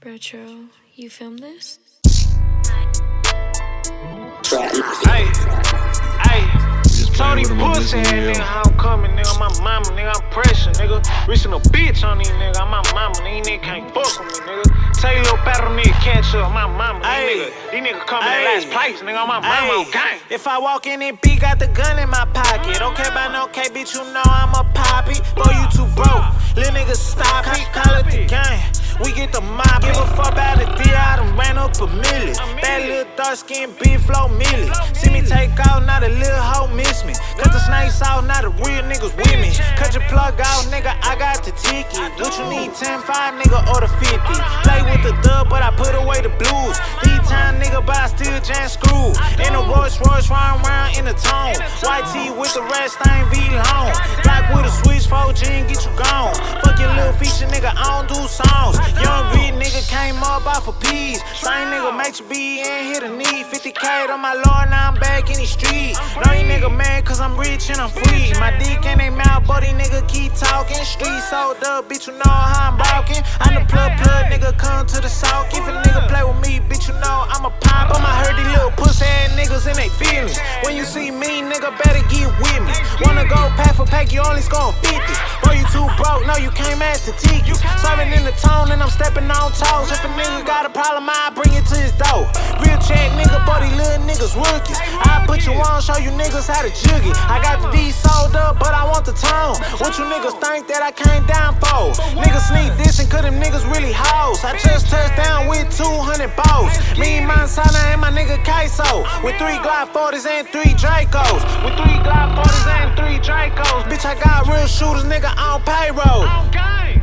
Retro, you filmed this? Hey, told these pussy ass nigga how I'm coming, nigga. My mama, nigga, I'm pressure, nigga. Reaching a bitch on these nigga. My mama, these niggas can't fuck with me, nigga. Tell you little battle nigga catch up, my mama, these niggas coming in last place, nigga. My mama on gang. If I walk in and B, got the gun in my pocket. Don't care about no K, bitch, you know I'm a poppy. Boy, you too broke, little nigga stop it. Call it the gang, we get the mob. Give a fuck about the deal, I done ran up a million. That little dark skin beef flow milli. See me take out, now the little hoe miss me. Cut the snakes out, now the real niggas with me. Cut your plug out, nigga, I got the ticket. What you need, 10-5, nigga, or the 50? Play with the dub, but I put away the blues. D-time, nigga, but I still jam screw. In a Rolls Royce, riding around in the tone. White tee with the rest, I ain't V long. Black with a switch, 4G and get you gone. Fuck your little feature, nigga, I don't do songs. Young rich nigga came up off of peas. Same nigga make you be in here to need 50K on my lord, now I'm back in the street. Know you nigga mad cause I'm rich and I'm free. My dick in they mouth, but these nigga keep talking. Street sold up, bitch, you know how I'm rockin'. I'm the plug, nigga, come to the south. If a nigga play with me, bitch, you know I'm a pop. I heard these little pussy ass niggas in they feelings. When you see me, nigga, better get with me. Wanna go pack for pack, you only score 50. Boy, you too broke, no, you can't match the tickets. Serving in the tone and I'm stepping on toes. If a nigga got a problem, I bring it to his door. Real check, nigga, but these little niggas rookies. I put you on, show you niggas how to jig it. I got the D sold up, but I want the tone. What you niggas think that I came down for? Niggas sneak this and cause them niggas really hoes. I just touched down with 200 balls. Me and Montana and my nigga Queso. With 3 Glock 40s and 3 Dracos. With 3 Glock 40s and 3 Dracos. Bitch, I got real shooters, nigga, on payroll. On gang.